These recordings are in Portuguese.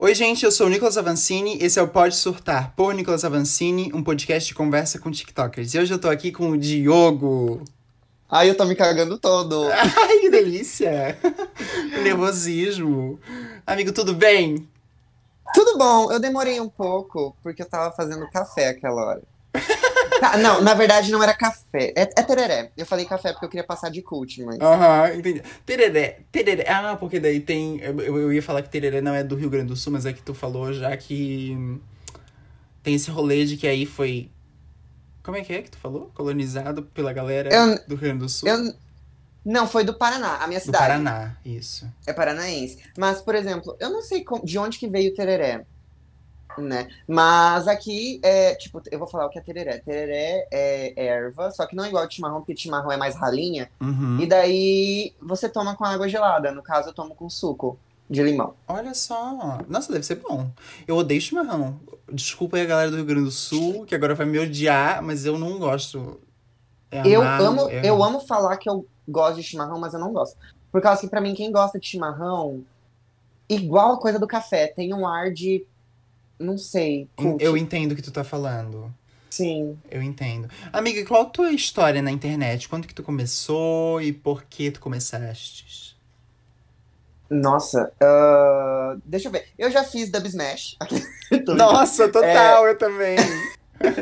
Oi, gente, eu sou o Nicolas Avancini, esse é o Pode Surtar, por Nicolas Avancini, um podcast de conversa com TikTokers. E hoje eu tô aqui com o Diogo. Ai, eu tô me cagando todo. Ai, que delícia! O nervosismo. Amigo, tudo bem? Tudo bom, eu demorei um pouco porque eu tava fazendo café aquela hora. Não, na verdade não era café, é tereré. Eu falei café porque eu queria passar de cult, mas. Aham, entendi. Tereré, tereré. Ah, porque daí tem. Eu ia falar que tereré não é do Rio Grande do Sul, mas é que tu falou já que tem esse rolê de que aí foi. Como é que tu falou? Colonizado pela galera Eu, do Rio Grande do Sul? eu. Não, foi do Paraná, a minha Do cidade. Paraná, isso. É paranaense. Mas, por exemplo, eu não sei de onde que veio o tereré, né? Mas aqui é, tipo, eu vou falar o que é tereré. Tereré é erva, só que não é igual de chimarrão, porque chimarrão é mais ralinha. E Uhum. daí você toma com água gelada. No caso, eu tomo com suco de limão. Olha só. Nossa, deve ser bom. Eu odeio chimarrão. Desculpa aí a galera do Rio Grande do Sul, que agora vai me odiar, mas eu não gosto. É Eu amargo, amo, é eu ruim. amo falar que eu gosto de chimarrão, mas eu não gosto. Por causa que, pra mim, quem gosta de chimarrão, igual a coisa do café, tem um ar de, não sei, Eu cult. entendo o que tu tá falando. Sim. Eu entendo. Amiga, qual a tua história na internet? Quando que tu começou e por que tu começaste? Nossa, deixa eu ver. Eu já fiz Dub Smash. Tô brincando. Nossa, É, total, eu também.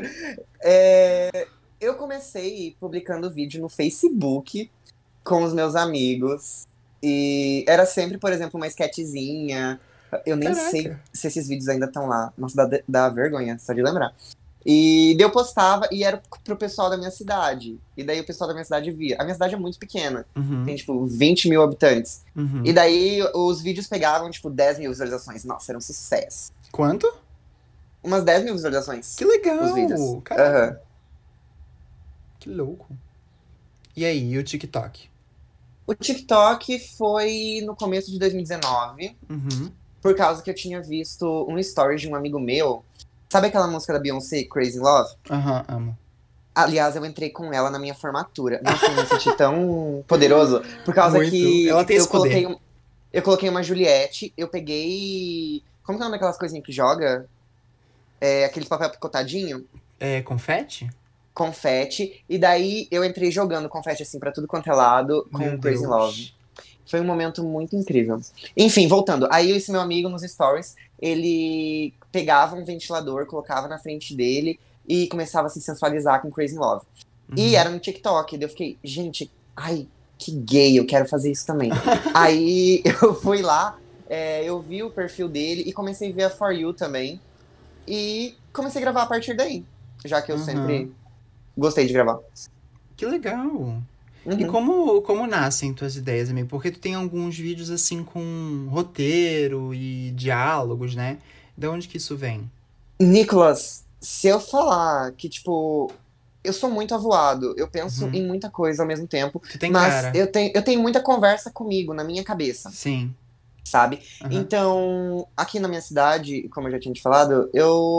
eu comecei publicando vídeo no Facebook com os meus amigos. E era sempre, por exemplo, uma sketchzinha. Eu nem sei Caraca. se esses vídeos ainda estão lá. Nossa, dá vergonha, só de lembrar. E daí eu postava e era pro pessoal da minha cidade. E daí o pessoal da minha cidade via. A minha cidade é muito pequena. Tem, Uhum, tipo, 20 mil habitantes. E uhum. daí os vídeos pegavam, tipo, 10 mil visualizações. Nossa, era um sucesso. Quanto? Umas 10 mil Que visualizações, os vídeos. legal! Caraca, Aham. que louco. E aí, e o TikTok? O TikTok foi no começo de 2019, Uhum. por causa que eu tinha visto um story de um amigo meu. Sabe aquela música da Beyoncé, Crazy in Love? Aham, amo. Aliás, eu entrei com ela na minha formatura. Nossa, eu me senti tão poderoso, por causa Muito. Ela que tem esse poder. eu coloquei uma Juliette, eu peguei. Como que é o nome daquelas coisinhas que joga? É, aqueles papel picotadinho, É confete? confete, e daí eu entrei jogando confete assim pra tudo quanto é lado Meu com Crazy in Love. Deus. Foi um momento muito incrível. Enfim, voltando. Aí esse meu amigo nos stories, ele pegava um ventilador, colocava na frente dele e começava a se sensualizar com Crazy in Love. E Uhum. era no TikTok. Daí eu fiquei, gente, ai, que gay, eu quero fazer isso também. Aí eu fui lá, eu vi o perfil dele e comecei a ver a For You também. E comecei a gravar a partir daí. Já que eu Uhum. sempre gostei de gravar. Que legal. E Uhum. como nascem tuas ideias, amigo? Porque tu tem alguns vídeos assim com roteiro e diálogos, né? De onde que isso vem? Nicolas, se eu falar que, tipo, eu sou muito avoado, eu penso Uhum. em muita coisa ao mesmo tempo, Tu tem mas cara. eu tenho muita conversa comigo, na minha cabeça, Sim. sabe? Aham. Então, aqui na minha cidade, como eu já tinha te falado,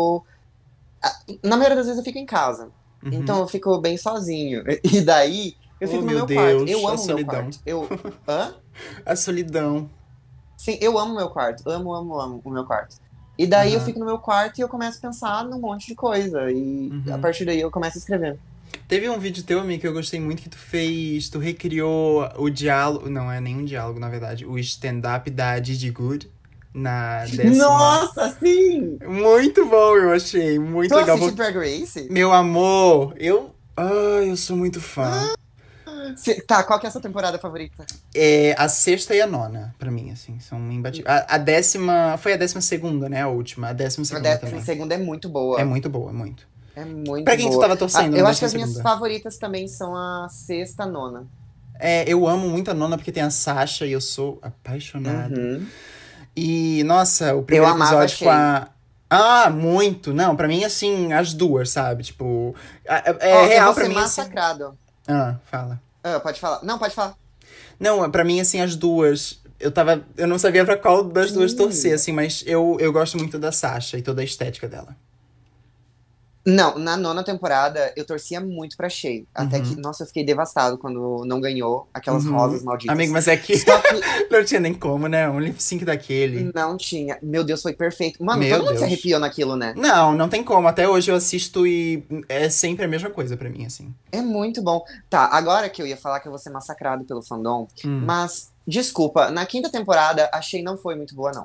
na maioria das vezes eu fico em casa. Então Uhum. eu fico bem sozinho. E daí eu Oh, fico no meu meu quarto. Deus. Eu A amo o meu solidão. quarto. Hã? A solidão. Sim, eu amo o meu quarto. Amo, amo, amo o meu quarto. E daí eu Aham. fico no meu quarto e eu começo a pensar num monte de coisa. E a Uhum. partir daí eu começo a escrever. Teve um vídeo teu, amigo, que eu gostei muito que tu fez. Tu recriou o diálogo. Não é nem um diálogo, na verdade. O stand-up da Didi Good na décima. Nossa, sim! Muito bom, eu achei. Muito Tu legal. assiste Drag Race? Meu amor, eu. Ai, eu sou muito fã. Tá, qual que é a sua temporada favorita? É a sexta e a nona, pra mim, assim, são imbatíveis. A décima. Foi a 12ª, né? A última. A décima A segunda décima também. segunda é muito É boa. muito boa, é muito. É Pra muito quem tu boa. tava Ah, torcendo na eu acho que décima as minhas segunda? favoritas também são a sexta, a nona. É, eu amo muito a nona porque tem a Sasha e eu sou apaixonado. Uhum. E, nossa, o Eu primeiro amava a episódio com Shay. a. Ah, muito! Não, pra mim, assim, as duas, sabe? Tipo. É Ó, eu vou real pra ser mim, assim. massacrado. Ah, fala. Pode falar. Não, pode falar. Não, pra mim, assim, as duas. Eu tava. Eu não sabia pra qual das duas torcer, Sim. assim, mas eu gosto muito da Sasha e toda a estética dela. Não, na nona temporada eu torcia muito pra Shay. Até que, Uhum. nossa, eu fiquei devastado quando não ganhou aquelas Uhum. rosas Amigo, malditas. mas é que Só que não tinha nem como, né? Um lip sync daquele. não tinha. Meu Deus, foi perfeito. Mano, Meu todo mundo se Deus. arrepiou naquilo, né? Não, não tem como. Até hoje eu assisto e é sempre a mesma coisa pra mim, assim. É muito bom. Tá, agora que eu ia falar que eu vou ser massacrado pelo fandom, Hum. mas, desculpa, na quinta temporada a Shay não foi muito boa, não.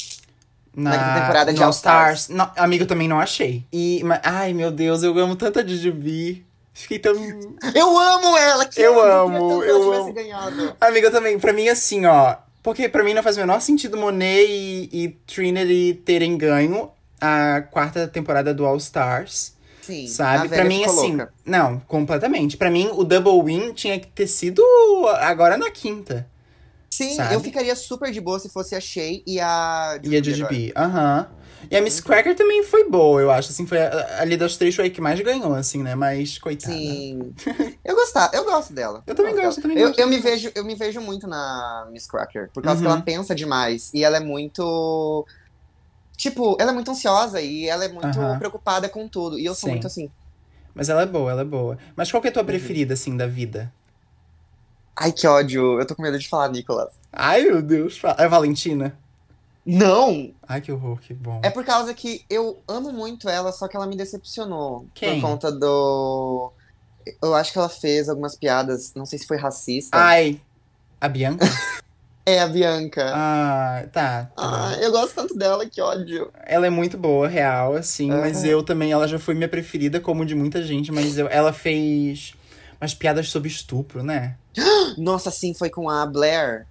Na quinta Na, temporada no de All All Stars. Stars. Não, amigo, eu também não achei. Ai, meu Deus, eu amo tanto a Jujubee. Fiquei tão. Eu amo ela, que Eu ódio, eu queria amo, tanto que ela eu tivesse amo. ganhado. Amiga, eu também. Pra mim, assim, ó. Porque pra mim não faz o menor sentido Monet e Trinity terem ganho a quarta temporada do All Stars. Sim, a Sabe? Pra velha mim, ficou assim. louca. Não, completamente. Pra mim, o Double Win tinha que ter sido agora na quinta. Sim, eu Sabe? ficaria super de boa se fosse a Shay e a E a Jujubee agora. Jujubee. Aham. E a Miss Uhum. Cracker também foi boa, eu acho. Assim, foi ali das três foi a que mais ganhou, assim, né? Mas, coitada. Sim. Eu gosto dela. Eu Eu também gosto dela. gosto, eu também gosto, eu também gosto. Eu me vejo muito na Miss Cracker, por causa que ela Uhum. pensa demais e ela é muito, tipo, ela é muito ansiosa e ela é muito Aham. preocupada com tudo, e eu sou muito Sim. assim. Mas ela é boa, ela é boa. Mas qual que é a tua Uhum. preferida, assim, da vida? Ai, que ódio. Eu tô com medo de falar, Nicolas. Ai, meu Deus. É a Valentina? Não! Ai, que horror, que bom. É por causa que eu amo muito ela, só que ela me decepcionou por Quem? conta do. Eu acho que ela fez algumas piadas, não sei se foi racista. Ai, a Bianca? É a Bianca. Ah, tá, Ah, tá. eu gosto tanto dela, que ódio. Ela é muito boa, real, assim, mas Aham. eu também, ela já foi minha preferida, como de muita gente, mas ela fez umas piadas sobre estupro, né? Nossa, sim, foi com a Blair.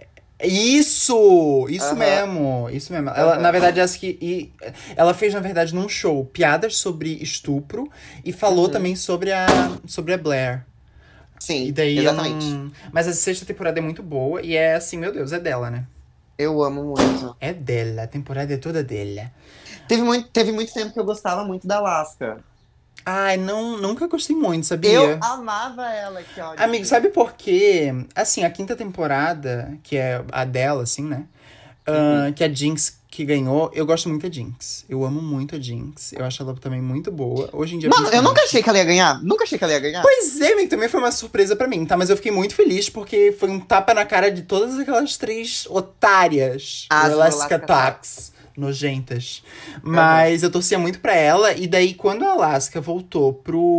Isso! Isso Aham, mesmo, isso mesmo. Ela, na aham. verdade, ela fez, na verdade, num show, piadas sobre estupro e falou Uhum. também sobre a Blair. E Sim, daí eu exatamente. não. Mas a sexta temporada é muito boa e é assim, meu Deus, é dela, né? Eu amo muito. É dela, a temporada é toda dela. Teve muito tempo que eu gostava muito da Alaska. Ai, não, nunca gostei muito, Eu sabia? amava ela, que Amigo, ódio. sabe por quê? Assim, a quinta temporada, que é a dela, assim, né? Uhum. Que é a Jinx que ganhou, eu gosto muito da Jinx. Eu amo muito a Jinx. Eu acho ela também muito boa. Hoje em dia, Mano, eu nunca principalmente. achei que ela ia ganhar. Nunca achei que ela ia ganhar. Pois é, amigo, também foi uma surpresa pra mim, tá? Mas eu fiquei muito feliz porque foi um tapa na cara de todas aquelas três otárias. O As Elastica Alaska Tax. Nojentas. Aham. Mas eu torcia muito pra ela. E daí, quando a Alaska voltou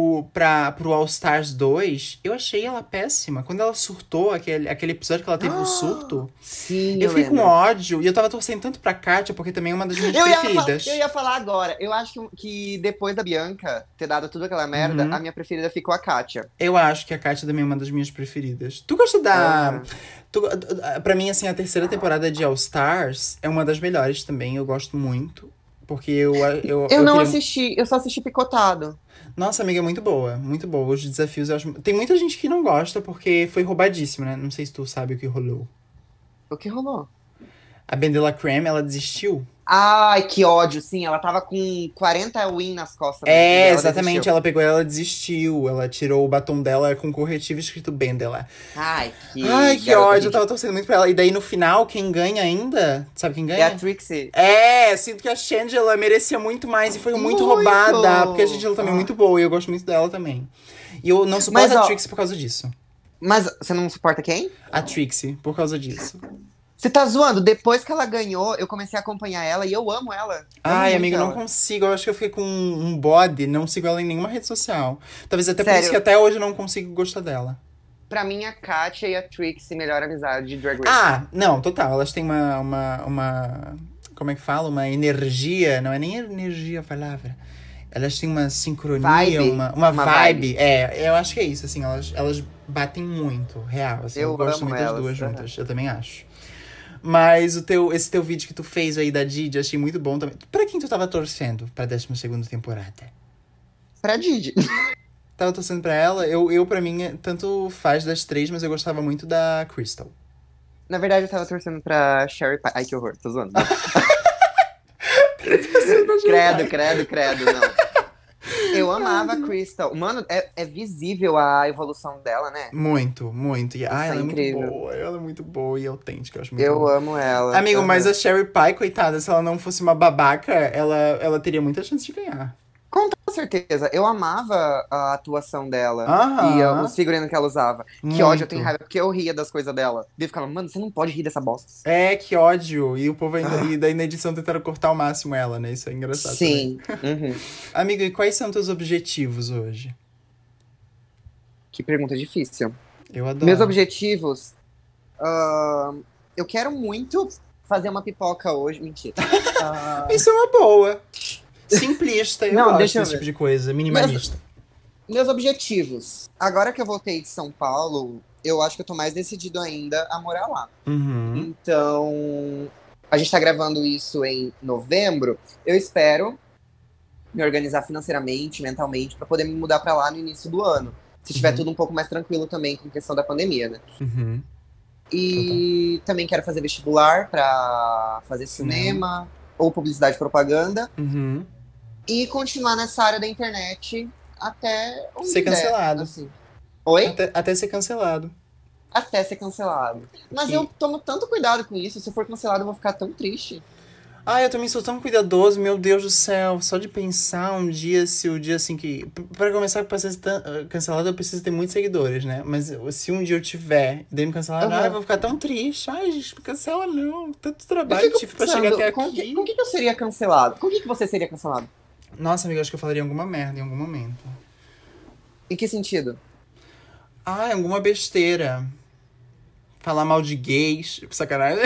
pro All Stars 2, eu achei ela péssima. Quando ela surtou, aquele episódio que ela teve o surto, Sim, eu eu fiquei com lembro. ódio. E eu tava torcendo tanto pra Katia, porque também é uma das minhas Eu preferidas. ia falar agora. Eu acho que depois da Bianca ter dado tudo aquela merda, a Uhum. minha preferida ficou a Kátia. Eu acho que a Katia também é uma das minhas preferidas. Tu gosta da. Aham. Tu, pra mim, assim, a terceira temporada de All Stars é uma das melhores também. Eu gosto muito. Porque Eu eu não queria. assisti, eu só assisti picotado. Nossa, amiga, é muito boa. Muito boa. Os desafios eu acho. Tem muita gente que não gosta porque foi roubadíssimo, né? Não sei se tu sabe o que rolou. O que rolou? A Ben de la Creme, ela desistiu. Ai, que ódio, sim. Ela tava com 40 win nas costas, né? E É, daí ela exatamente. desistiu. Ela pegou ela desistiu. Ela tirou o batom dela com corretivo escrito Bendela. Ai, Ai, que que garota ódio. Eu tava ridícula. torcendo muito pra ela. E daí no final, quem ganha ainda? Sabe quem É a ganha? Trixie. É, sinto que a Shangela merecia muito mais e foi muito roubada. Porque a Muito! Shangela também é Ah. muito boa e eu gosto muito dela também. E eu não suporto Mas, a ó, Trixie por causa disso. mas você não suporta quem? A Trixie, por causa disso. Você tá zoando? Depois que ela ganhou, eu comecei a acompanhar ela e eu amo ela. Amo Ai, muito amigo, não ela. consigo. Eu acho que eu fiquei com um bode, não sigo ela em nenhuma rede social. Talvez até por isso que Sério, até hoje eu não consigo gostar dela. pra mim a Katia e a Trixie, melhor amizade de Drag Race. Ah, não, total. Elas têm como é que fala? Uma energia. Não é nem energia a palavra. Elas têm uma sincronia, Vibe, uma uma vibe. vibe. É, eu acho que é isso, assim. Elas batem muito, real. Assim, eu Eu gosto amo muito das duas elas. Aham. juntas. Eu também acho. Mas esse teu vídeo que tu fez aí da Didi, achei muito bom também. Pra quem tu tava torcendo pra 12ª temporada? Pra Didi. Tava torcendo pra ela. Eu pra mim, tanto faz das três, mas eu gostava muito da Crystal. Na verdade, eu tava torcendo pra Sherry Pie. Ai, que horror, tô zoando. Não. Torcendo pra Sherry Credo, Pie. credo, credo, não. Eu Ai, amava a Deus. Crystal. Mano, é visível a evolução dela, né? Muito, muito. E, Isso é ela é muito incrível. boa. Ela é muito boa e autêntica. Eu acho muito Eu bom. amo ela. Amigo, mas Aham. a Sherry Pie, coitada, se ela não fosse uma babaca, ela teria muita chance de ganhar. Com toda certeza. Eu amava a atuação dela e Aham, os figurinos que ela usava. Que ódio, eu tenho muito. raiva, porque eu ria das coisas dela. Daí eu ficava, mano, você não pode rir dessa bosta. É, que ódio. E o povo ainda. Ah, E daí na edição tentaram cortar ao máximo ela, né? Isso é engraçado também. sim. Uhum. Amigo, e quais são teus objetivos hoje? Que pergunta difícil. Eu Meus adoro. objetivos. ah, eu quero muito fazer uma pipoca hoje. Mentira. Ah, Isso é uma boa. Simplista, eu não, gosto deixa eu desse tipo ver. de coisa, Meus, minimalista. meus objetivos. Agora que eu voltei de São Paulo, eu acho que eu tô mais decidido ainda a morar lá. Uhum, Então, a gente tá gravando isso em novembro. Eu espero me organizar financeiramente, mentalmente, pra poder me mudar pra lá no início do ano. Se tiver uhum, tudo um pouco mais tranquilo também com questão da pandemia, né? uhum. Total. E também quero fazer vestibular pra fazer Cinema. cinema ou publicidade e propaganda Uhum. e continuar nessa área da internet até Ser onde der, cancelado. assim. Oi? Até ser cancelado. Até ser cancelado. Mas eu Que. tomo tanto cuidado com isso, se eu for cancelado eu vou ficar tão triste. Ah, eu também sou tão cuidadoso, meu Deus do céu. Só de pensar um dia, se o dia assim que. Pra começar, pra ser cancelado, eu preciso ter muitos seguidores, né? Mas se um dia eu tiver e daí me cancelaram, ai, eu Aham. vou ficar tão triste. Ai, gente, me cancela não. Tanto Eu trabalho fico tive pra chegar pensando, até com aqui. que eu seria cancelado? Com que você seria cancelado? Nossa, amigo, acho que eu falaria alguma merda em algum momento. Em que sentido? Ah, alguma besteira. Falar mal de gays. Sacanagem.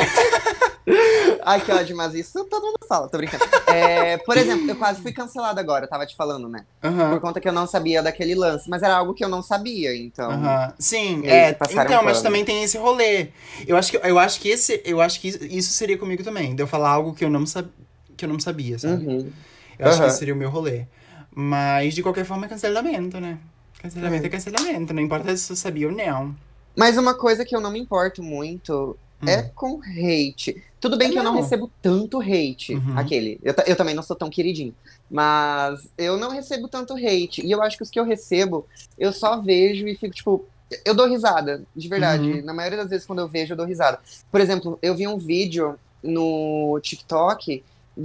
Ai, que ódio, mas isso todo mundo fala, tô brincando. É, por exemplo, eu quase fui cancelado agora, eu tava te falando, né? Por Aham. conta que eu não sabia daquele lance, mas era algo que eu não sabia, então Aham. Sim, meio que é. passaram Então, mas pano. também tem esse rolê. Eu acho que isso seria comigo também. De eu falar algo que eu não sabia, sabe? Uhum. Eu acho que esse Aham. seria o meu rolê. Mas, de qualquer forma, é cancelamento, né? Cancelamento é É. cancelamento. Não importa se eu sabia ou não. Mas uma coisa que eu não me importo muito é Hum. com hate. Tudo É bem que eu não mesmo? recebo tanto hate, Uhum. aquele. Eu também não sou tão queridinho. Mas eu não recebo tanto hate. E eu acho que os que eu recebo, eu só vejo e fico, tipo. Eu dou risada, de verdade. Uhum. Na maioria das vezes, quando eu vejo, eu dou risada. Por exemplo, eu vi um vídeo no TikTok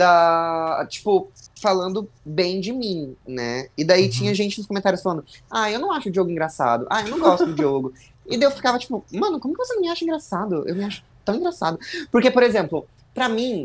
tipo, falando bem de mim, né? E daí tinha Uhum. gente nos comentários falando: Ah, eu não acho o Diogo engraçado. Ah, eu não gosto do Diogo. E daí eu ficava tipo, mano, como que você me acha engraçado? Eu me acho tão engraçado. Porque, por exemplo, pra mim,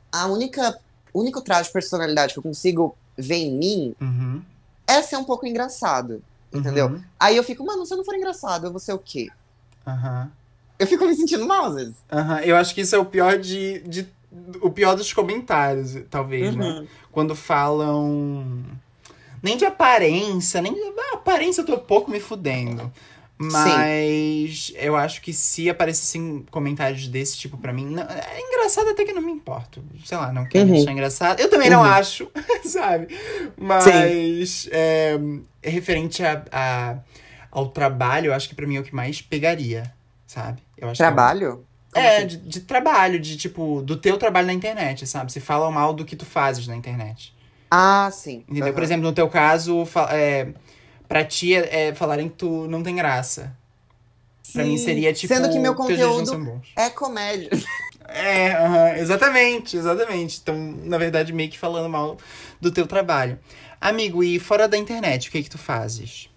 o único traço de personalidade que eu consigo ver em mim Uhum. é ser um pouco engraçado. Entendeu? Uhum. Aí eu fico, mano, se eu não for engraçado, eu vou ser o quê? Aham. Eu fico me sentindo mal às vezes. Aham. Eu acho que isso é o pior o pior dos comentários, talvez, né? Uhum. Quando falam. Nem de aparência, nem. Aparência eu tô pouco me fudendo. Sim. Mas eu acho que se aparecessem comentários desse tipo pra mim. É engraçado até que eu não me importo. Sei lá, não quer me achar Uhum. engraçado. Eu também não Uhum. acho, sabe? Sim. Mas é referente ao trabalho, eu acho que pra mim é o que mais pegaria, sabe? Eu acho que é o. Trabalho? Como É, assim? de trabalho, de tipo, do teu trabalho na internet, sabe? Se falam mal do que tu fazes na internet. Ah, sim. Entendeu? Por Aham. exemplo, no teu caso, pra ti falarem que tu não tem graça. Pra mim Sim. seria Sendo que meu tipo, teus vídeos não conteúdo são bons. é comédia. É, aham, exatamente, exatamente. Então, na verdade, meio que falando mal do teu trabalho. Amigo, e fora da internet, o que que tu fazes?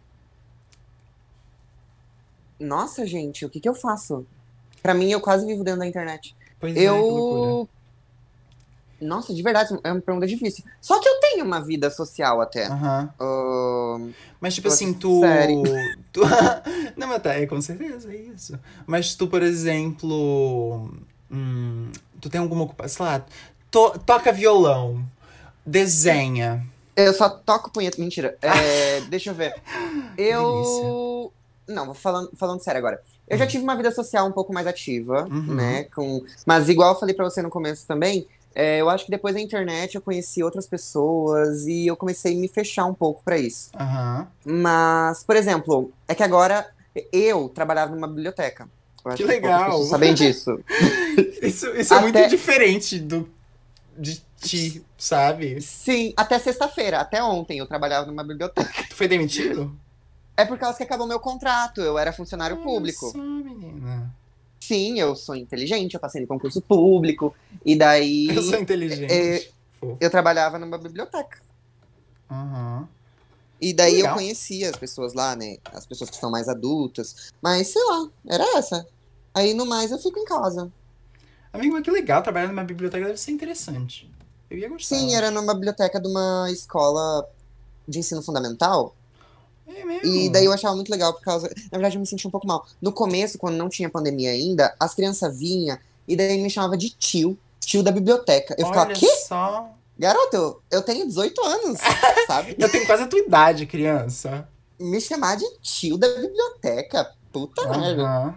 Nossa, gente, o que que eu faço? Pra mim, eu quase vivo dentro da internet. Pois é, que loucura. Eu. Nossa, de verdade, é uma pergunta difícil. Só que eu tenho uma vida social até. Aham. Ahn, Mas, tipo vou assim, assistir série. tu... Não, mas tá, com certeza, é isso. Mas tu, por exemplo... tu tem alguma ocupação, sei lá, toca violão, desenha. Eu só toco punheta. Mentira. É, deixa eu ver. Que delícia. Eu. Não, falando sério agora. Eu já Hum. tive uma vida social um pouco mais ativa, Uhum. né? Mas igual eu falei pra você no começo também, eu acho que depois da internet eu conheci outras pessoas e eu comecei a me fechar um pouco pra isso. Aham. Mas, por exemplo, é que agora eu trabalhava numa biblioteca. Eu Que acho que poucas pessoas legal. sabem disso. Isso é muito Até, diferente de ti, sabe? sim, até sexta-feira, até ontem eu trabalhava numa biblioteca. Tu foi demitido? É por causa que acabou meu contrato, eu era funcionário Olha público. só, menina. Sim, eu sou inteligente, eu passei no concurso público, e Eu sou daí inteligente. Fofo. eu trabalhava numa biblioteca. Aham. E Que daí eu legal. conhecia as pessoas lá, né? As pessoas que são mais adultas. Mas, sei lá, era essa. Aí, no mais, eu fico em casa. Amigo, mas que legal, trabalhar numa biblioteca deve ser interessante. Eu ia gostar, eu Sim, era acho. numa biblioteca de uma escola de ensino fundamental. É E daí eu mesmo? achava muito legal, por causa. Na verdade, eu me sentia um pouco mal. No começo, quando não tinha pandemia ainda, as crianças vinham e daí me chamava de tio, tio da biblioteca. Eu ficava, Olha quê? só. Garoto, eu tenho 18 anos, sabe? Eu tenho quase a tua idade, criança. Me chamar de tio da biblioteca. Puta merda. Aham.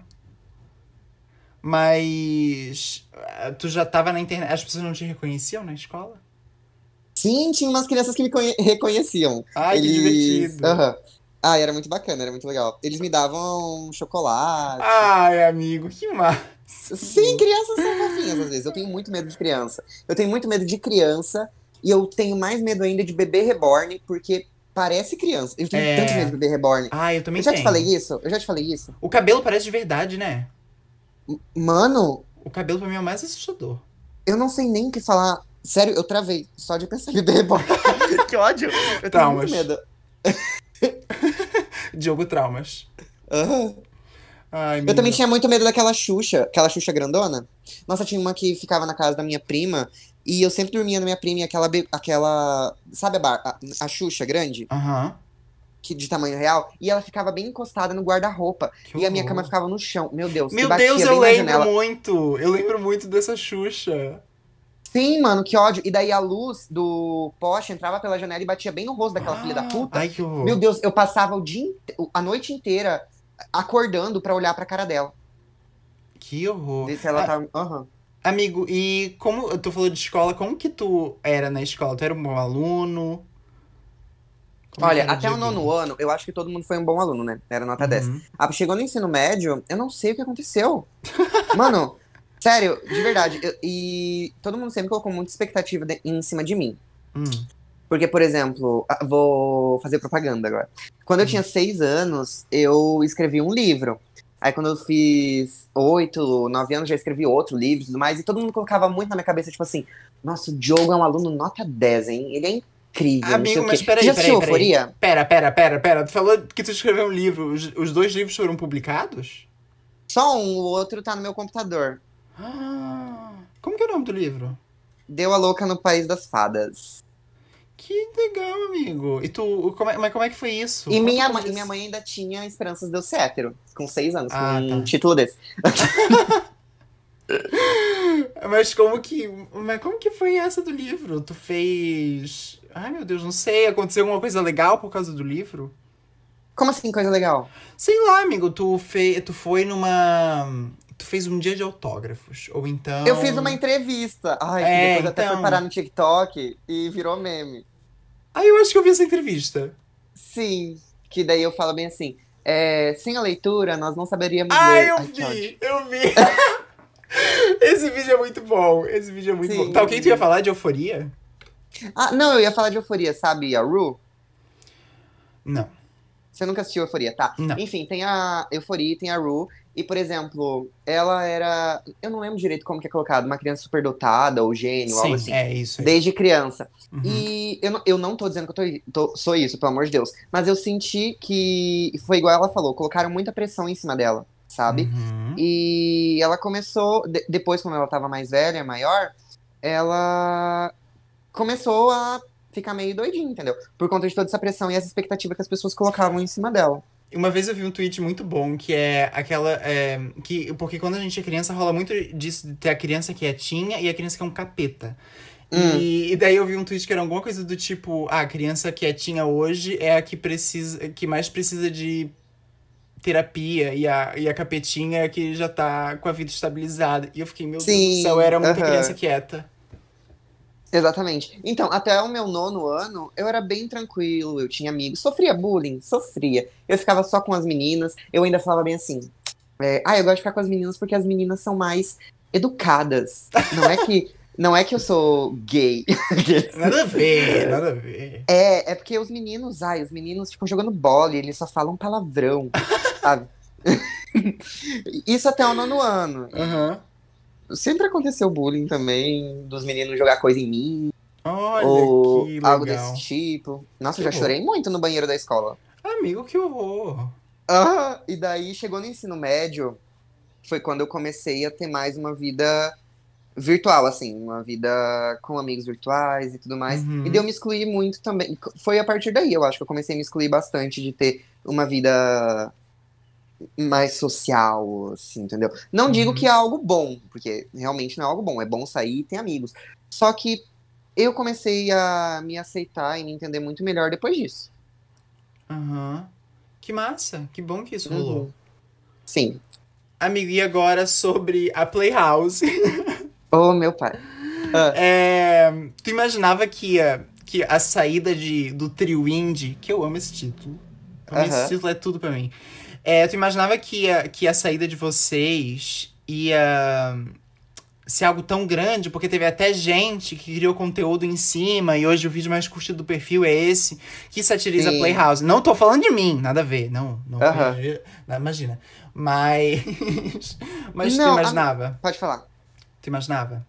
Mas. Tu já tava na internet. As pessoas não te reconheciam na escola? Sim, tinha umas crianças que me reconheciam. Ai, que Eles. divertido. Aham. Ah, era muito bacana, era muito legal. Eles me davam chocolate. Ai, amigo, que Sim, máximo. crianças são fofinhas às vezes. Eu tenho muito medo de criança. Eu tenho muito medo de criança e eu tenho mais medo ainda de bebê reborn, porque parece criança. Eu tenho tanto medo de É. bebê reborn. Ai, eu Eu também já te falei tenho. isso? Eu já te falei isso? O cabelo parece de verdade, né? Mano, O cabelo pra mim é o mais assustador. eu não sei nem o que falar. Sério, eu travei só de pensar em bebê reborn. Que ódio! Eu tenho muito Traumas. medo. Diogo Traumas. Aham. Ai, Eu também amiga. tinha muito medo aquela Xuxa grandona. Nossa, tinha uma que ficava na casa da minha prima e eu sempre dormia na minha prima e aquela, sabe a Xuxa grande, Aham. que de tamanho real, e ela ficava bem encostada no guarda-roupa Que e a minha cama horror. ficava no chão. Meu Deus, e Meu Deus, batia eu bem na lembro janela. muito. Eu lembro muito dessa Xuxa. Sim, mano, que ódio. E daí a luz do poste entrava pela janela e batia bem no rosto daquela filha da puta. Ai, que Meu horror. Deus, eu passava a noite inteira acordando pra olhar pra cara dela, Que horror. ver se ela Ah, tá. Aham. amigo, e como tu falou de escola, como que tu era na escola? Tu era um bom aluno? Como é que Olha, era o até dia o nono dele? ano, eu acho que todo mundo foi um bom aluno, né? Era nota 10. Uhum. Ah, chegou no ensino médio, eu não sei o que aconteceu. Mano, sério, de verdade. E todo mundo sempre colocou muita expectativa em cima de mim. Hum, Porque, por exemplo, vou fazer propaganda agora. Quando eu tinha hum. 6 anos, eu escrevi um livro. Aí quando eu fiz 8, 9 anos, já escrevi outro livro e tudo mais. E todo mundo colocava muito na minha cabeça, tipo assim, nossa, o Diogo é um aluno nota 10, hein? Ele é incrível, não sei Amigo, o quê. mas Você já assistiu peraí. Euforia? Pera. Tu falou que tu escreveu um livro. Os dois livros foram publicados? Só um, o outro tá no meu computador. Como que é o nome do livro? Deu a louca no País das Fadas. Que legal, amigo. E tu, mas como é que foi isso? E Conta um minha, pouco e minha disso. mãe ainda tinha esperanças de eu ser hétero, com 6 anos, com Ah, um tá. título desse. Mas como que foi essa do livro? Tu fez. Ai, meu Deus, não sei. Aconteceu alguma coisa legal por causa do livro? Como assim, coisa legal? Sei lá, amigo, tu foi numa. Tu fez um dia de autógrafos. Ou Eu fiz uma então. entrevista, ai, que É, depois até foi parar então. no TikTok e virou meme. Ai, eu acho que eu vi essa entrevista. Sim, que daí eu falo bem assim, sem a leitura nós não saberíamos Ai, ler. eu Ai, que ódio. vi, eu vi. Esse vídeo é muito bom. Esse vídeo é muito bom. Tá, o que tu ia Sim. falar de euforia? Ah, não, eu ia falar de Euforia, sabe, a Ru? Não, Você nunca assistiu Euforia, tá? não. Enfim, tem a Euforia e tem a Ru. E, por exemplo, ela era. Eu não lembro direito como que é colocado, uma criança superdotada ou gênio, algo Sim, assim. é isso aí. Desde criança. Uhum. E eu não tô dizendo que sou isso, pelo amor de Deus. Mas eu senti que foi igual ela falou, colocaram muita pressão em cima dela, sabe? Uhum. E ela começou, depois, quando ela tava mais velha, maior, ela começou a ficar meio doidinha, entendeu? Por conta de toda essa pressão e essa expectativa que as pessoas colocavam em cima dela. Uma vez eu vi um tweet muito bom que é aquela. Porque quando a gente é criança rola muito disso de ter a criança quietinha e a criança que é um capeta. Hum, E daí eu vi um tweet que era alguma coisa do tipo: a criança quietinha hoje é a que precisa, que mais precisa de terapia e a capetinha é a que já tá com a vida estabilizada. E eu fiquei, meu Deus do céu, eu sim, era muita criança aham. quieta. Exatamente. Então, até o meu nono ano, eu era bem tranquilo, eu tinha amigos. Sofria bullying? Sofria. Eu ficava só com as meninas, eu ainda falava bem assim. Eu gosto de ficar com as meninas porque as meninas são mais educadas. Não é que eu sou gay. Nada a ver, nada a ver. É porque os meninos ficam jogando bola e eles só falam palavrão, sabe? Isso até o nono ano. E Aham. sempre aconteceu bullying também, dos meninos jogar coisa em mim. Olha ou que algo desse legal. tipo. Nossa, Que eu já horror. chorei muito no banheiro da escola. Amigo, que horror. Ah, e daí chegou no ensino médio, foi quando eu comecei a ter mais uma vida virtual, assim, uma vida com amigos virtuais e tudo mais. E daí eu Uhum, me excluí muito também. Foi a partir daí, eu acho que eu comecei a me excluir bastante de ter uma vida mais social, assim, entendeu? Não digo que é uhum, algo bom, porque realmente não é algo bom, é bom sair e ter amigos. Só que eu comecei a me aceitar e me entender muito melhor depois disso. aham. Que massa, que bom que isso rolou. Uhum. Sim. Amigo, e agora sobre a Playhouse? Oh, meu pai. Ah, É, tu imaginava que a saída do trio indie, que eu amo esse título. Pra mim, esse aham. título é tudo pra mim. Tu imaginava que a saída de vocês ia ser algo tão grande, porque teve até gente que criou conteúdo em cima, e hoje o vídeo mais curtido do perfil é esse, que satiriza a Sim. Playhouse. Não tô falando de mim, nada a ver. Não, não foi. Aham. Imagina. Mas. Mas tu Não, imaginava? pode falar. Tu imaginava?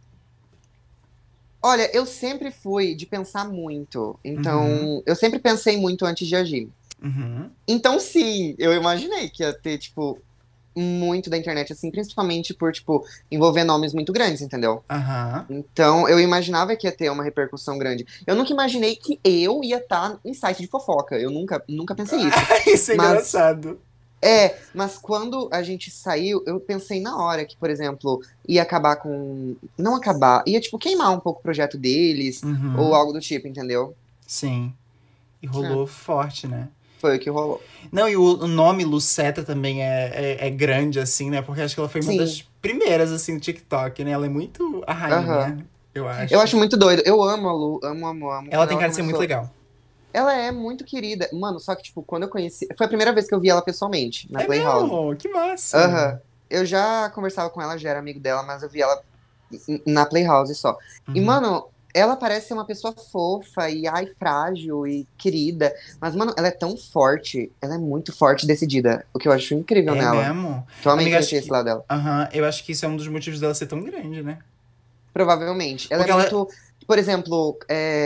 Olha, eu sempre fui de pensar muito. Uhum. Então, eu sempre pensei muito antes de agir. Uhum. Então, sim, eu imaginei que ia ter, tipo, muito da internet, assim, principalmente por, tipo, envolver nomes muito grandes, entendeu? Aham. Então, eu imaginava que ia ter uma repercussão grande. Eu nunca imaginei que eu ia estar em site de fofoca. Eu nunca pensei isso. Isso é Mas engraçado. mas quando a gente saiu, eu pensei na hora que, por exemplo, ia acabar com. Não acabar, ia, tipo, queimar um pouco o projeto deles, ou Uhum. algo do tipo, entendeu? Sim. E É, rolou forte, né? foi o que rolou. Não, e o nome Luceta também é grande, assim, né? Porque acho que ela foi uma Sim, das primeiras, assim, do TikTok, né? Ela é muito a aham. rainha, eu Eu acho. acho muito doido. Eu amo a Lu, amo, amo, amo. Ela Quando tem ela cara de ser muito começou. legal. Ela é muito querida. Mano, só que, tipo, quando eu conheci. Foi a primeira vez que eu vi ela pessoalmente, na É Playhouse. mesmo? Que massa! Aham. Eu já conversava com ela, já era amigo dela, mas eu vi ela na Playhouse só. E, Uhum. mano, ela parece ser uma pessoa fofa e, ai, frágil e querida. Mas, mano, ela é tão forte. Ela é muito forte e decidida. O que eu acho incrível É nela. mesmo? Eu amei Amiga, acho conhecer esse que. lado dela. Aham, eu acho que isso é um dos motivos dela ser tão grande, né? Provavelmente. Ela é Porque ela. muito. Por exemplo,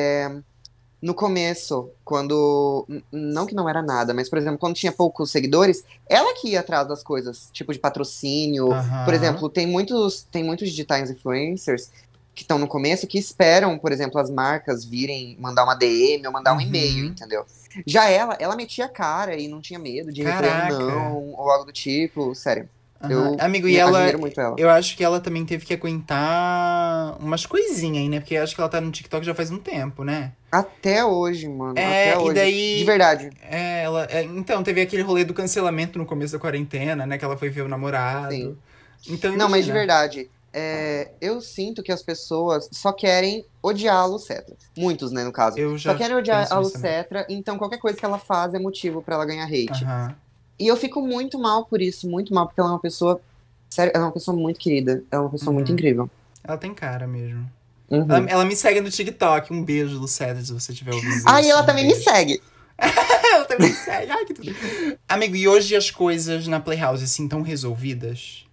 no começo, quando. Não que não era nada, mas, por exemplo, quando tinha poucos seguidores, ela que ia atrás das coisas, tipo de patrocínio. Por Aham. exemplo, tem muitos digitais influencers que estão no começo que esperam, por exemplo, as marcas virem mandar uma DM ou mandar um e-mail, Uhum. entendeu? Já ela metia a cara e não tinha medo de receber um Caraca. não ou algo do tipo. Sério, Aham. eu Amigo, e ela. admiro muito ela. Eu acho que ela também teve que aguentar umas coisinhas aí, né? Porque eu acho que ela tá no TikTok já faz um tempo, né? Até hoje, mano, até E hoje. De daí. verdade, Então, teve aquele rolê do cancelamento no começo da quarentena, né? Que ela foi ver o namorado. sim. Então, Não, mas de imagina. verdade, eu sinto que as pessoas só querem odiar a Lucetra. Muitos, né, no caso. Eu Só já querem odiar penso a nisso também. Lucetra, então qualquer coisa que ela faz é motivo pra ela ganhar hate. Aham. E eu fico muito mal por isso, muito mal, porque ela é uma pessoa. Sério, ela é uma pessoa muito querida. Ela é uma pessoa muito Uhum. incrível. Ela tem cara mesmo. Ela, Uhum. ela me segue no TikTok. Um beijo, Lucélia, se você estiver ouvindo Ah, e isso. ela Um também me beijo. segue. Ela também me segue. Ai, que tudo. Amigo, e hoje as coisas na Playhouse, assim, estão resolvidas?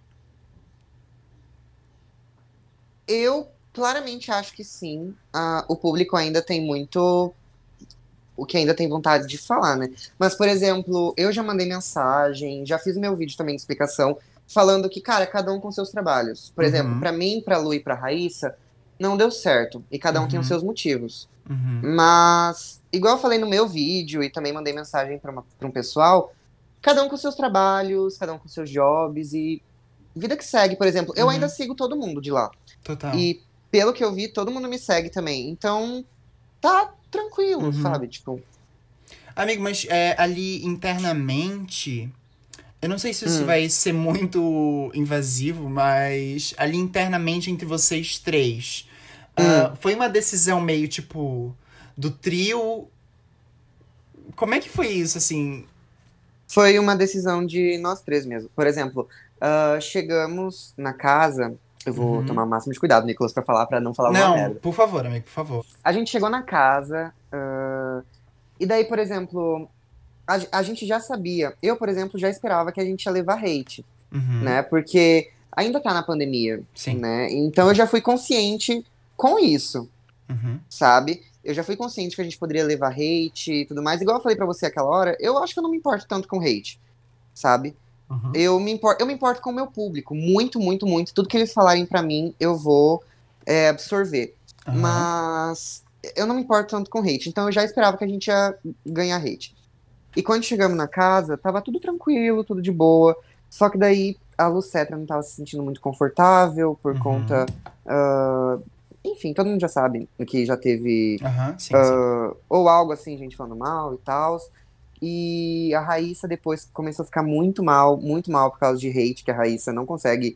Eu claramente acho que sim. Ah, o público ainda tem muito. O que ainda tem vontade de falar, né? Mas, por exemplo, eu já mandei mensagem, já fiz meu vídeo também de explicação, falando que, cara, cada um com seus trabalhos. Por exemplo, Uhum. pra mim, pra Lu e pra Raíssa, não deu certo. E cada um tem os Uhum. seus motivos. Uhum. Mas, igual eu falei no meu vídeo e também mandei mensagem pra um pessoal, cada um com seus trabalhos, cada um com seus jobs e vida que segue. Por exemplo, eu ainda Uhum. sigo todo mundo de lá. Total. E pelo que eu vi, todo mundo me segue também. Então, tá tranquilo, Uhum. sabe? Tipo, Amigo, mas ali internamente. Eu não sei se isso hum, vai ser muito invasivo, mas ali internamente entre vocês três. hum. Foi uma decisão meio tipo. Do trio. Como é que foi isso, assim? Foi uma decisão de nós três mesmo. Por exemplo, chegamos na casa. Eu vou tomar Uhum. o máximo de cuidado, Nicolas, pra falar, pra não falar uma Não, merda. por favor, amigo, por favor. A gente chegou na casa, e daí, por exemplo, a gente já sabia. Eu, por exemplo, já esperava que a gente ia levar hate, Uhum. né? Porque ainda tá na pandemia, Sim. né? Então eu já fui consciente com isso. Uhum. sabe? Eu já fui consciente que a gente poderia levar hate e tudo mais. Igual eu falei pra você aquela hora, eu acho que eu não me importo tanto com hate, sabe? Uhum. Eu me importo com o meu público. Muito, muito, muito. Tudo que eles falarem pra mim, eu vou absorver. Aham. Mas eu não me importo tanto com hate. Então eu já esperava que a gente ia ganhar hate. E quando chegamos na casa, tava tudo tranquilo, tudo de boa. Só que daí a Lucetra não tava se sentindo muito confortável por Uhum. conta. ah, Enfim, todo mundo já sabe que já teve Aham. Sim, sim. ou algo assim, gente falando mal e tal. E a Raíssa depois começou a ficar muito mal por causa de hate, que a Raíssa não consegue,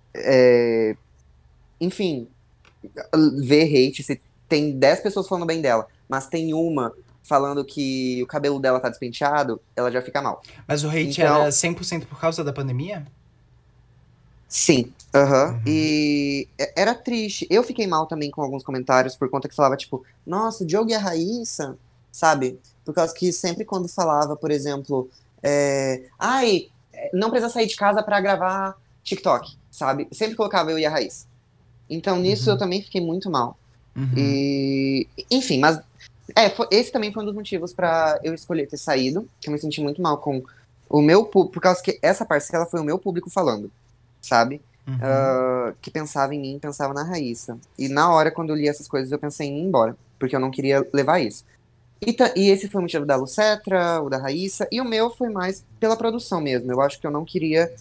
enfim, ver hate. Se tem 10 pessoas falando bem dela, mas tem uma falando que o cabelo dela tá despenteado, ela já fica mal. Mas o hate era Então, 100% por causa da pandemia? sim, aham. Uhum. E era triste. Eu fiquei mal também com alguns comentários por conta que falava, tipo, nossa, o Diogo e a Raíssa, sabe? Por causa que sempre quando falava, por exemplo, ai, não precisa sair de casa pra gravar TikTok, sabe? Sempre colocava eu e a Raíssa. Então nisso eu Uhum. também fiquei muito mal. Uhum. E, enfim, mas esse também foi um dos motivos pra eu escolher ter saído, que eu me senti muito mal com o meu público, por causa que essa parcela foi o meu público falando, sabe? Uhum. Que pensava em mim, pensava na Raíssa. E na hora, quando eu li essas coisas, eu pensei em ir embora, porque eu não queria levar isso. E esse foi o motivo da Lucetra, o da Raíssa, e o meu foi mais pela produção mesmo. Eu acho que eu não queria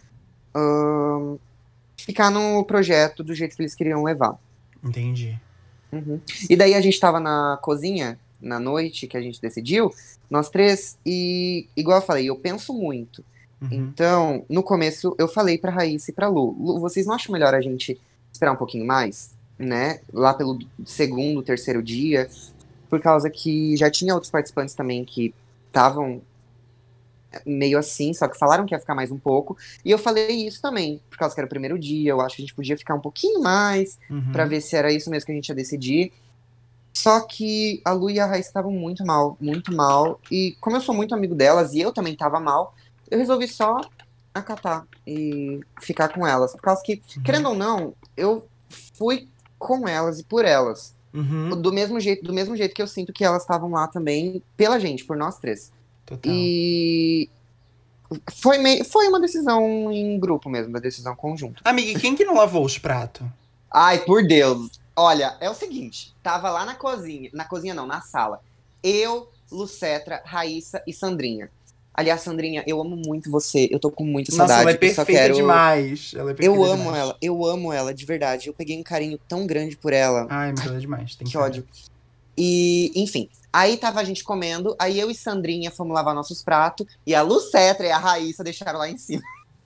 ficar no projeto do jeito que eles queriam levar. Entendi. Uhum. E daí a gente tava na cozinha, na noite que a gente decidiu, nós três, e igual eu falei, eu penso muito. Uhum. Então, no começo, eu falei pra Raíssa e pra Lu, Lu, vocês não acham melhor a gente esperar um pouquinho mais, né? Lá pelo segundo, terceiro dia, por causa que já tinha outros participantes também que estavam meio assim, só que falaram que ia ficar mais um pouco. E eu falei isso também, por causa que era o primeiro dia, eu acho que a gente podia ficar um pouquinho mais pra Uhum. ver se era isso mesmo que a gente ia decidir. Só que a Lu e a Raíssa estavam muito mal, muito mal. E como eu sou muito amigo delas e eu também tava mal, eu resolvi só acatar e ficar com elas. Por causa que, Uhum. querendo ou não, eu fui com elas e por elas. Uhum. Do mesmo jeito que eu sinto que elas estavam lá também pela gente, por nós três. Total. E foi uma decisão em grupo mesmo, uma decisão conjunta. Amiga, e quem que não lavou os pratos? Ai, por Deus. Olha, é o seguinte, tava lá na cozinha não, na sala. Eu, Lucetra, Raíssa e Sandrinha. Aliás, Sandrinha, eu amo muito você. Eu tô com muita Nossa, ela é saudade e só perfeita quero. demais. Ela é perfeita demais. Eu amo ela, de verdade. Eu peguei um carinho tão grande por ela. Ai, mas ela é demais. Tem Que cara. ódio. E, enfim. Aí tava a gente comendo, aí eu e Sandrinha fomos lavar nossos pratos, e a Lucetra e a Raíssa deixaram lá em cima.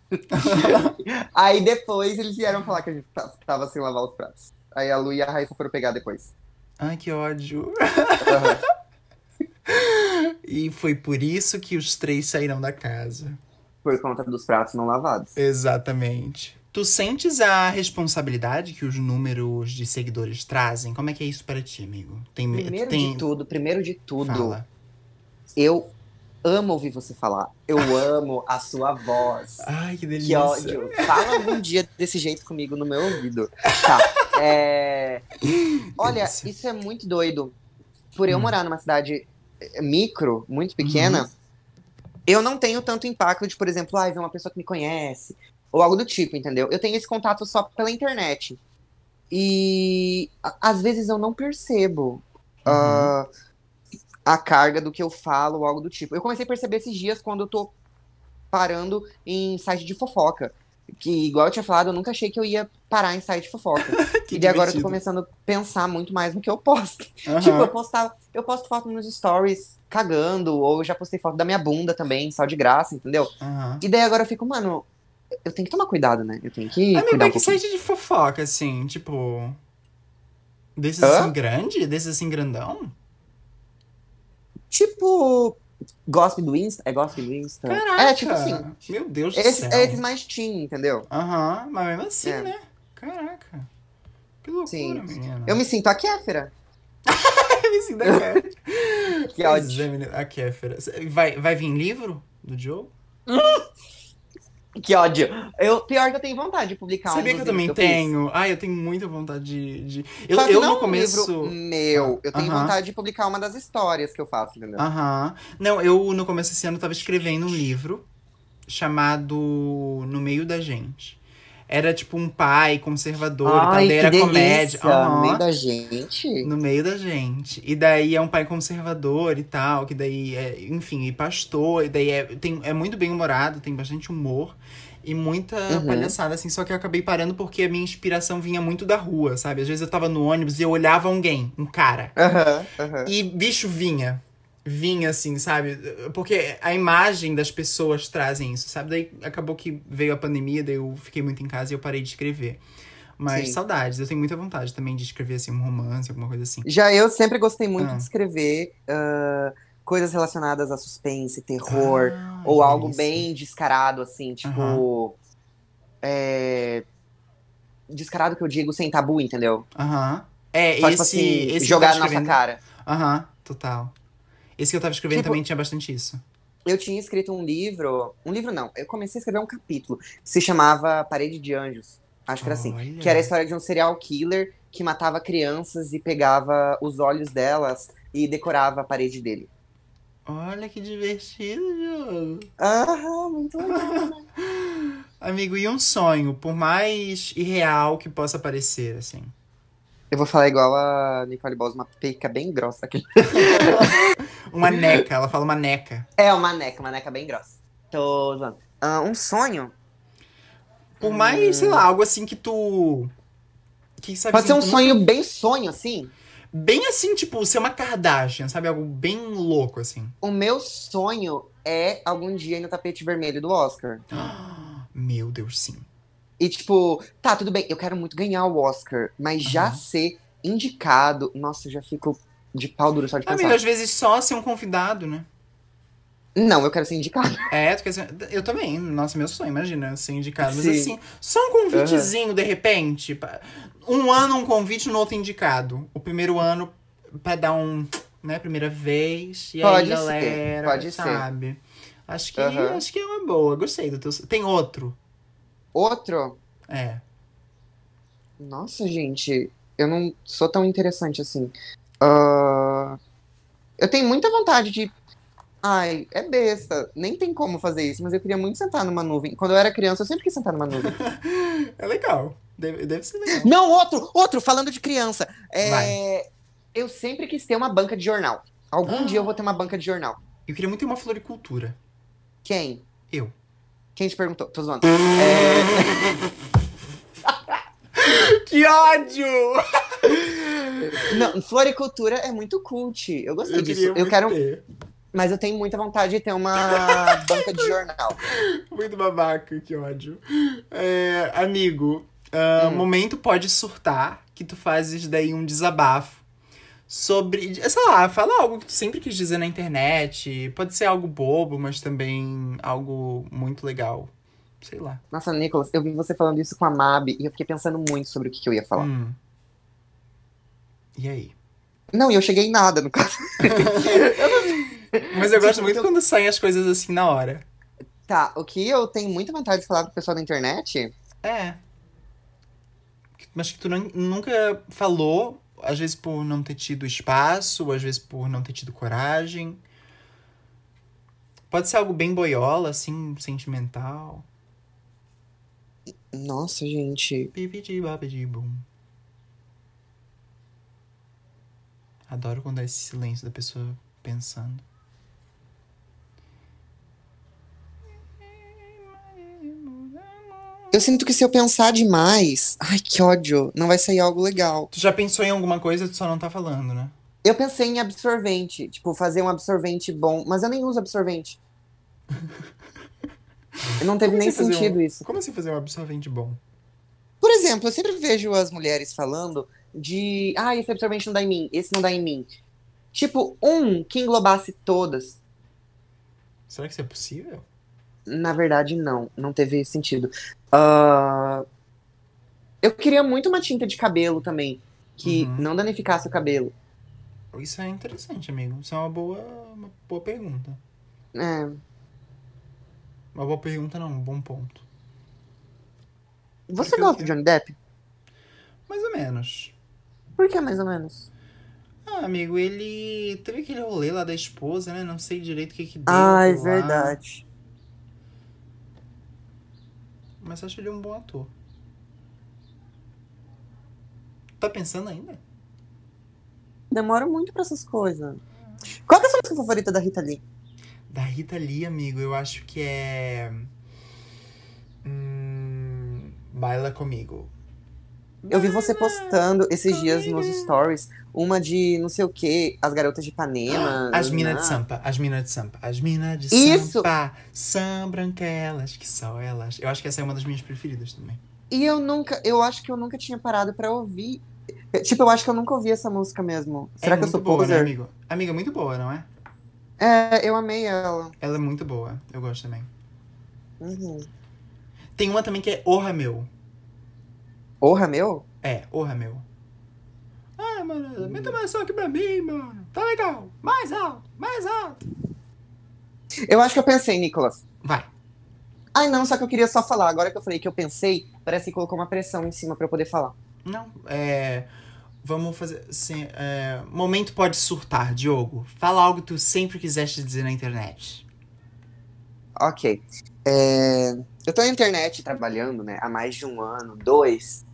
Aí depois eles vieram falar que a gente tava sem lavar os pratos. Aí a Lu e a Raíssa foram pegar depois. Ai, que ódio. Aham. E foi por isso que os três saíram da casa. Por conta dos pratos não lavados. Exatamente. Tu sentes a responsabilidade que os números de seguidores trazem? Como é que é isso para ti, amigo? Tu tem. Primeiro de tudo, Fala. eu amo ouvir você falar. Eu amo a sua voz. Ai, que Que delícia. ódio. Fala algum dia desse jeito comigo no meu ouvido. Tá. Olha, Delícia. isso é muito doido. Por eu Hum. morar numa cidade micro, muito Uhum. pequena, eu não tenho tanto impacto de, por exemplo, ver uma pessoa que me conhece, ou algo do tipo, entendeu? Eu tenho esse contato só pela internet. E às vezes eu não percebo Uhum. ah, a carga do que eu falo, ou algo do tipo. Eu comecei a perceber esses dias quando eu tô parando em site de fofoca. Que, igual eu tinha falado, eu nunca achei que eu ia parar em site de fofoca. Que E daí agora eu tô divertido. começando a pensar muito mais no que eu posto. Tipo, Aham. eu posto foto nos stories cagando, ou eu já postei foto da minha bunda também, só de graça, entendeu? Aham. E daí agora eu fico, mano, eu tenho que tomar cuidado, né? Eu tenho que Amigo, cuidar um mas que pouquinho. site de fofoca, assim, tipo. Desses assim Hã? grande? Desses assim grandão? Tipo, gossip do Insta? É gossip do Insta? É, tipo assim, Caraca! Meu Deus do esses céu. mais teen, entendeu? Aham, mas mesmo assim, É, né? Caraca. Que loucura, sim. Eu menina. me sinto a Kéfera. Me sinto a Kéfera. Que Pois é, ódio. menina. A Kéfera. Vai vir livro do Joe? Que ódio. Pior que eu tenho vontade de publicar um Sabia que dos eu livros também que eu fiz. tenho? Ai, eu tenho muita vontade Só que Eu no não um livro começo. meu. Eu tenho Aham. vontade de publicar uma das histórias que eu faço, entendeu? Aham. Não, eu no começo desse ano tava escrevendo um livro chamado No Meio da Gente. Era tipo um pai conservador e tal, Ai, daí que era comédia. delícia! No meio Aham. da gente. No meio da gente. E daí é um pai conservador e tal, que daí é, enfim, e pastor, e daí é muito bem humorado, tem bastante humor e muita Uhum. palhaçada, assim. Só que eu acabei parando porque a minha inspiração vinha muito da rua, sabe? Às vezes eu tava no ônibus e eu olhava alguém, um cara. Aham, aham. E bicho vinha. Vinha, assim, sabe? Porque a imagem das pessoas trazem isso, sabe? Daí acabou que veio a pandemia, daí eu fiquei muito em casa e eu parei de escrever. Mas Sim. saudades, eu tenho muita vontade também de escrever, assim, um romance, alguma coisa assim. Já eu sempre gostei muito de Ah, escrever coisas relacionadas a suspense, terror, ai, ou que algo delícia. bem descarado, assim, Aham, tipo. Descarado que eu digo sem tabu, entendeu? aham. É, Só, tipo assim, esse que eu tava jogar na nossa escrevendo. cara. Aham, total. Esse que eu tava escrevendo também Tipo, tinha bastante isso. eu tinha escrito um livro. Um livro não, eu comecei a escrever um capítulo. Que se chamava Parede de Anjos. Acho que era assim. Que era a Olha. história de um serial killer que matava crianças e pegava os olhos delas e decorava a parede dele. Olha que divertido, jogo. Aham, muito legal, né? Amigo, e um sonho, por mais irreal que possa parecer, assim. Eu vou falar igual a Nicole Bols, uma pica bem grossa aqui. Uma neca, ela fala uma neca. É uma neca bem grossa. Tô zoando. Um sonho? Por mais, sei lá, Hum, algo assim que tu. Que sabe Pode assim, ser um tu nunca. sonho bem sonho, assim. Bem assim, tipo, ser uma Kardashian, sabe? Algo bem louco, assim. O meu sonho é algum dia ir no tapete vermelho do Oscar. Meu Deus, sim. E tipo, tá, tudo bem, eu quero muito ganhar o Oscar, mas já Aham. ser indicado, nossa, eu já fico de pau duro só de Amigo, pensar. às vezes só ser um convidado, né? Não, eu quero ser indicado. É, tu quer ser... Eu também. Nossa, meu sonho, imagina, ser indicado. Mas Sim. assim, só um Aham. convitezinho, de repente. Um ano um convite, no outro indicado. O primeiro ano pra dar um, né, primeira vez. E aí, Pode ser, galera, pode ser. sabe? Aham. Acho que é uma boa. Gostei do teu... Tem outro? Outro? É. Nossa, gente, eu não sou tão interessante assim. Ah, eu tenho muita vontade de. Ai, é besta. Nem tem como fazer isso, mas eu queria muito sentar numa nuvem. Quando eu era criança, eu sempre quis sentar numa nuvem. É legal. Deve ser legal. Não, outro, falando de criança. Vai. Eu sempre quis ter uma banca de jornal. Algum dia eu vou ter uma banca de jornal. Eu queria muito ter uma floricultura. Quem? Eu. Quem te perguntou? Tô zoando. É, Que ódio! Não, floricultura é muito cult. Eu gostei Eu disso. queria Eu muito quero, ter. mas eu tenho muita vontade de ter uma banca de jornal. Muito babaca, que ódio. É, amigo, Hum, momento pode surtar que tu fazes daí um desabafo sobre, sei lá, fala algo que tu sempre quis dizer na internet. Pode ser algo bobo, mas também algo muito legal. Sei lá. Nossa, Nicolas, eu vi você falando isso com a Mabi e eu fiquei pensando muito sobre o que eu ia falar. Hum, e aí? Não, e eu cheguei em nada, no caso. Eu não sei. Mas eu gosto Tipo, muito quando saem as coisas assim na hora. tá, o que eu tenho muita vontade de falar pro pessoal da internet. É, mas que tu nunca falou, às vezes por não ter tido espaço, ou às vezes por não ter tido coragem. Pode ser algo bem boiola, assim, sentimental. Nossa, gente. Bibidi babidi bum. Adoro quando é esse silêncio da pessoa pensando. Eu sinto que se eu pensar demais, ai, que ódio, não vai sair algo legal. Tu já pensou em alguma coisa, tu só não tá falando, né? Eu pensei em absorvente, tipo, fazer um absorvente bom, mas eu nem uso absorvente. Não teve nem sentido isso. Como assim fazer um absorvente bom? Por exemplo, eu sempre vejo as mulheres falando de, ah, esse absorvente não dá em mim, esse não dá em mim. Tipo, um que englobasse todas. Será que isso é possível? Na verdade, não, não teve sentido. Ah, eu queria muito uma tinta de cabelo também, que Uhum. não danificasse o cabelo. Isso é interessante, amigo. Isso é uma boa pergunta. É, Uma boa pergunta, não. Um bom ponto. Você Porque o gosta quê? de Johnny Depp? Mais ou menos. Por que mais ou menos? Ah, amigo, ele teve aquele rolê lá da esposa, né? Não sei direito o que que Ah, é deu lá. verdade. Mas acho ele um bom ator. Tá pensando ainda? Demora muito pra essas coisas. Qual que é a sua música favorita da Rita Lee? Da Rita Lee, amigo, eu acho que é. Baila comigo. Eu vi você Baila postando esses dias nos comigo. stories uma de não sei o que, As Garotas de Ipanema. As minas de Né? Sampa, as minas de Sampa. As minas de Isso! Sampa são branquelas, que só elas. Eu acho que essa é uma das minhas preferidas também. E eu acho que eu nunca tinha parado pra ouvir. Tipo, eu acho que eu nunca ouvi essa música mesmo. É Será que eu muito sou boa, né, poser? amigo? Amiga, é muito boa, não é? É, eu amei ela. Ela é muito boa. Eu gosto também. Uhum. Tem uma também que é Orra Meu. Porra, meu? É, Orra Meu. Ah, mano, meta mais só aqui pra mim, mano. Tá legal. Mais alto, mais alto. Eu acho que eu pensei, Nicolas. Vai. Ai, não, só que eu queria só falar. Agora que eu falei que eu pensei, parece que colocou uma pressão em cima pra eu poder falar. Não, vamos fazer assim. Momento pode surtar, Diogo. Fala algo que tu sempre quiseste dizer na internet. Ok. Eu tô na internet trabalhando, né, há mais de um ano, dois.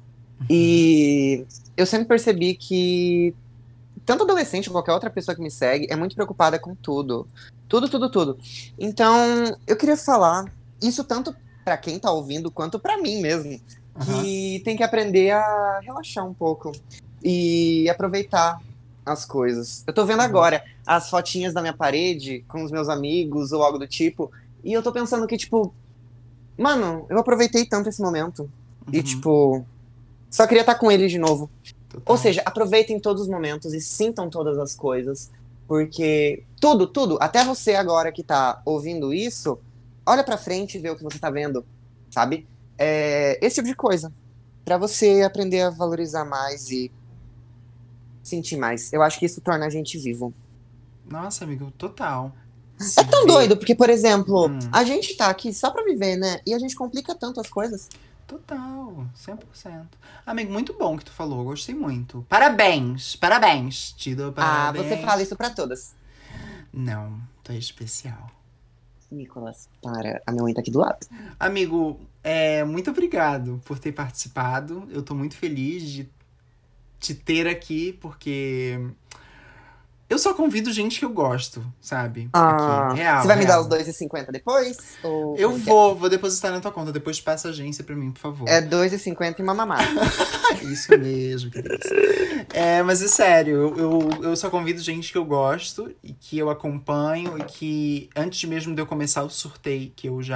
E eu sempre percebi que tanto adolescente ou qualquer outra pessoa que me segue é muito preocupada com tudo. Tudo, tudo, tudo. Então, eu queria falar isso tanto pra quem tá ouvindo quanto pra mim mesmo, Aham. que tem que aprender a relaxar um pouco e aproveitar as coisas. Eu tô vendo Uhum. agora as fotinhas da minha parede com os meus amigos ou algo do tipo, e eu tô pensando que, tipo, mano, eu aproveitei tanto esse momento. E, Uhum. tipo, só queria estar com eles de novo. Ou Total. seja, aproveitem todos os momentos e sintam todas as coisas, porque tudo, tudo, até você agora que tá ouvindo isso, olha pra frente e vê o que você tá vendo, sabe? Esse tipo de coisa, pra você aprender a valorizar mais e sentir mais. Eu acho que isso torna a gente vivo. Nossa, amigo, total. É Se tão vê. doido, porque, por exemplo, Hum. a gente tá aqui só pra viver, né? E a gente complica tanto as coisas. Total, 100%. Amigo, muito bom que tu falou, gostei muito. Parabéns, parabéns. Te dou Ah, você fala parabéns. isso pra todas. Não, tu é especial. Nicolas, para, a minha mãe tá aqui do lado. Amigo, muito obrigado por ter participado. Eu tô muito feliz de te ter aqui, porque eu só convido gente que eu gosto, sabe? Aqui. Ah, você Real, vai me dar os real. 2,50 depois? Ou Eu como que é? vou depositar na tua conta, depois passa a agência pra mim, por favor. É 2,50 e uma mamada. Isso mesmo, que delícia. Mas é sério, eu só convido gente que eu gosto e que eu acompanho e que antes mesmo de eu começar o sorteio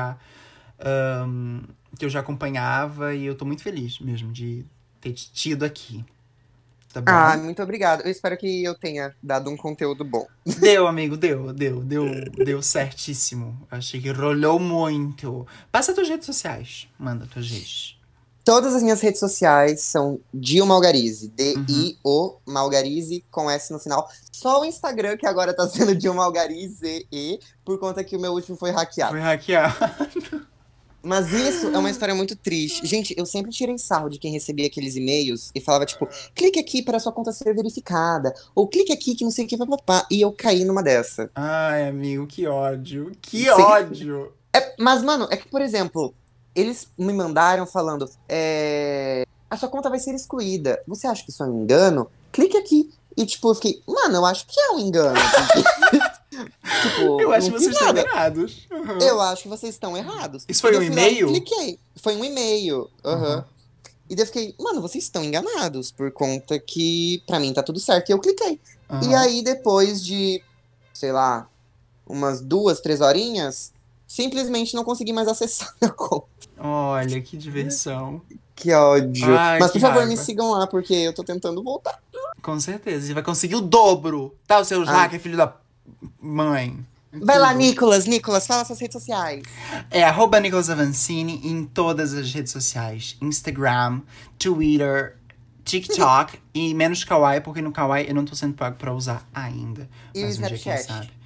que eu já acompanhava e eu tô muito feliz mesmo de ter te tido aqui, tá Ah, bom? muito obrigado. Eu espero que eu tenha dado um conteúdo bom. Deu, amigo, deu certíssimo. Achei que rolou muito. Passa tuas redes sociais, manda tuas redes. Todas as minhas redes sociais são Dio Malgarize. Uhum. D-I-O Malgarize com S no final. Só o Instagram que agora tá sendo Dio Malgarize por conta que o meu último foi hackeado. Foi hackear. Mas isso é uma história muito triste. Gente, eu sempre tirei sarro de quem recebia aqueles e-mails e falava, tipo, clique aqui para sua conta ser verificada. Ou clique aqui que não sei o que, papapá. E eu caí numa dessa. Ai, amigo, que ódio. Que Sim. ódio. Mas, mano, é que, por exemplo, eles me mandaram falando, a sua conta vai ser excluída. Você acha que isso é um engano? Clique aqui. E, tipo, eu fiquei, mano, eu acho que é um engano. Porque, tipo, Eu acho não que fiz vocês estão nada. enganados. Uhum. Eu acho que vocês estão errados. Isso E foi daí um eu fui lá e e-mail? cliquei. Foi um e-mail. Uhum. Aham. E daí eu fiquei, mano, vocês estão enganados, por conta que pra mim tá tudo certo. E eu cliquei. E Uhum. aí, depois de, sei lá, umas 2, 3 horinhas, simplesmente não consegui mais acessar a conta. Olha, que diversão. Que ódio. Ai, Mas que por favor, me raiva. sigam lá, porque eu tô tentando voltar. Com certeza. Você vai conseguir o dobro. Tá, os seus Ai. hacker, filho da mãe. Vai lá, Tudo. Nicolas. Nicolas, fala suas redes sociais. É arroba Nicolas Avancini em todas as redes sociais. Instagram, Twitter, TikTok e menos Kawaii, porque no Kawaii eu não tô sendo pago pra usar ainda. E o Mas um dia, quem Snapchat? sabe.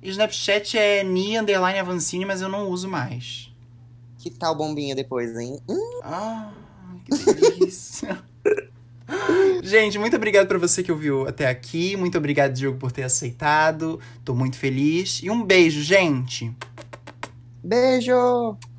Snapchat é ni_avancini, mas eu não uso mais. Que tal bombinha depois, hein? Ah, que delícia. Gente, muito obrigado pra você que ouviu até aqui. Muito obrigado, Diogo, por ter aceitado. Tô muito feliz. E um beijo, gente. Beijo!